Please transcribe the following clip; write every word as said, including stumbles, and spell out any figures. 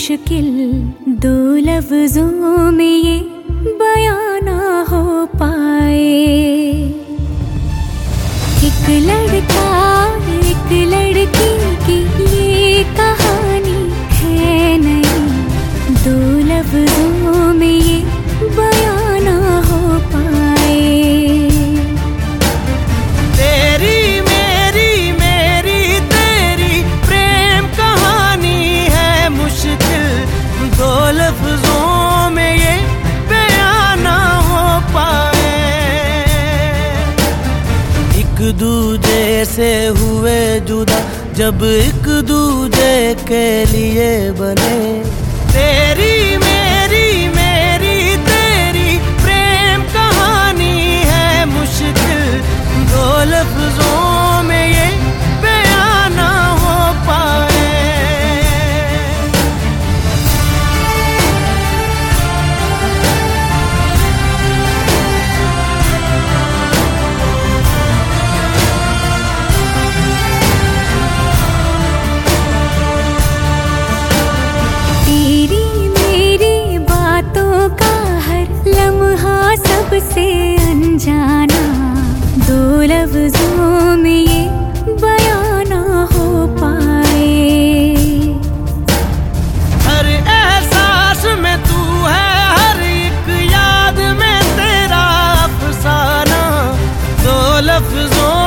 मुश्किल दो लफ्जों में ये बयां ना हो पाए। एक लड़का एक लड़की की ये कहानी है नहीं, दो लफ्जों में ये बयां ना हो पाए। तेरी मेरी मेरी तेरी प्रेम कहानी है मुश्किल, दो लफ्जों में ये बयां ना हो पाए। एक दूजे से हुए जुदा जब एक दूजे के लिए बने, तेरी मेरी मेरी तेरी प्रेम कहानी है मुश्किल, दो लफ्जों में ये बयां ना हो पाए। सबसे अनजाना दो लफ्जों में ये बयां ना हो पाए। हर एहसास में तू है, हर एक याद में तेरा अफसाना, दो लफ्जों